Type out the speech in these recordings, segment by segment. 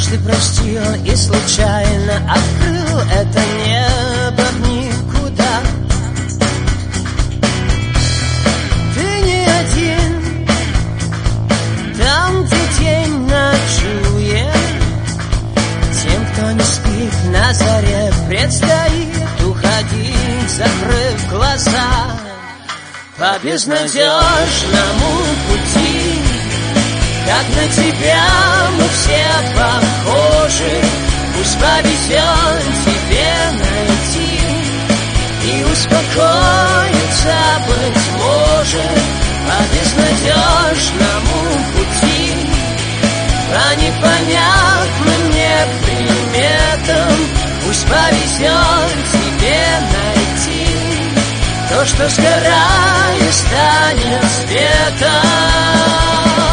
Если простил и случайно открыл это небо в никуда, ты не один, там, где день ночует. Тем, кто не спит на заре, предстоит уходить, закрыв глаза по безнадежному пути. Как на тебя мы все похожи, пусть повезет тебе найти и успокоиться, быть может, по безнадежному пути, по непонятным мне приметам. Пусть повезет тебе найти то, что сгорая станет светом.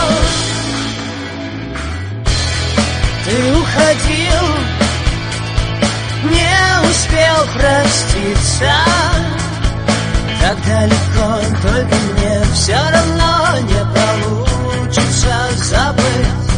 Ты уходил, не успел проститься, так далеко, только мне все равно не получится забыть.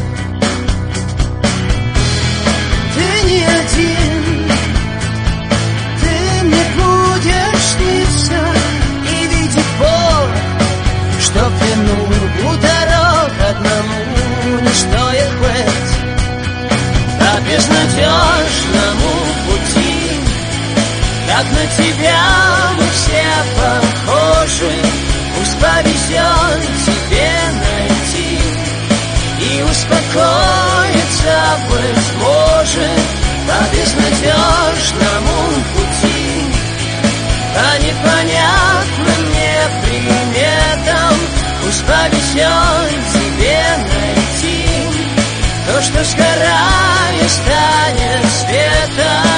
Ты не один, ты мне будешь сниться и видеть боль, что в плену у дорог одному не стоит быть. По безнадежному пути, как на тебя мы все похожи, пусть повезет тебе найти и успокоиться, быть может, по безнадежному пути, по непонятным мне приметам. Пусть повезет тебе найти то, что сгорая станет светом.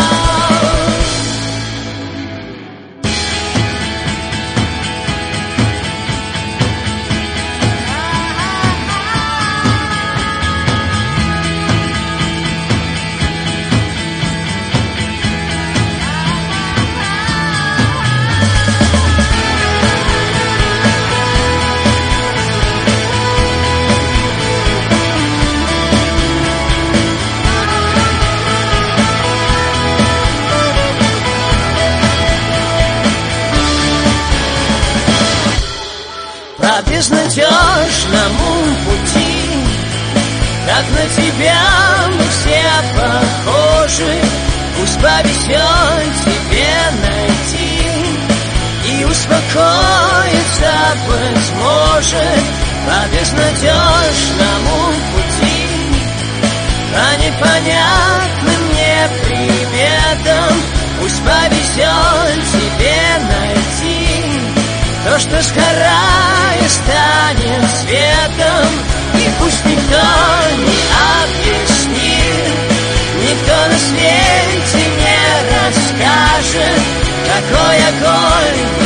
По безнадежному пути, как на тебя мы все похожи, пусть повезет тебе найти и успокоиться, быть может, по безнадежному пути, по непонятным мне приметам. Пусть повезет тебе найти то, что сгорая станет светом. И пусть никто не объяснит, никто на свете не расскажет, какой огонь